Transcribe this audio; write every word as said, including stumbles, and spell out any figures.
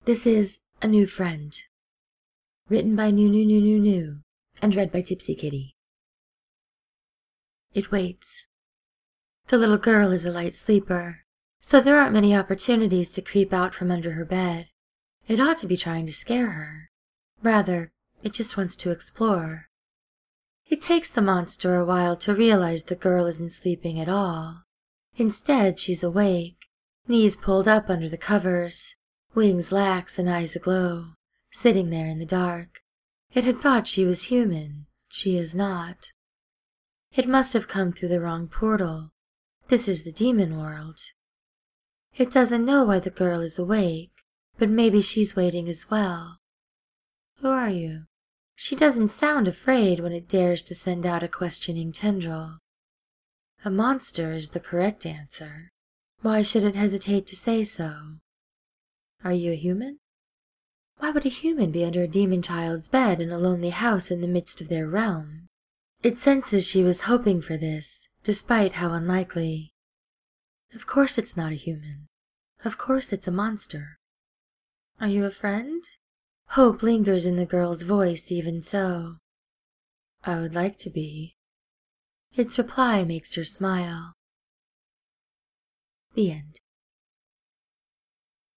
This is A New Friend, written by New New New New New, and read by Tipsy Kitty. It waits. The little girl is a light sleeper, so there aren't many opportunities to creep out from under her bed. It ought to be trying to scare her. Rather, it just wants to explore. It takes the monster a while to realize the girl isn't sleeping at all. Instead, she's awake, knees pulled up under the covers, wings lax and eyes aglow, sitting there in the dark. It had thought she was human. She is not. It must have come through the wrong portal. This is the demon world. It doesn't know why the girl is awake, but maybe she's waiting as well. Who are you? She doesn't sound afraid when it dares to send out a questioning tendril. A monster is the correct answer. Why should it hesitate to say so? Are you a human? Why would a human be under a demon child's bed in a lonely house in the midst of their realm? It senses she was hoping for this, despite how unlikely. Of course it's not a human. Of course it's a monster. Are you a friend? Hope lingers in the girl's voice even so. I would like to be. Its reply makes her smile. The end.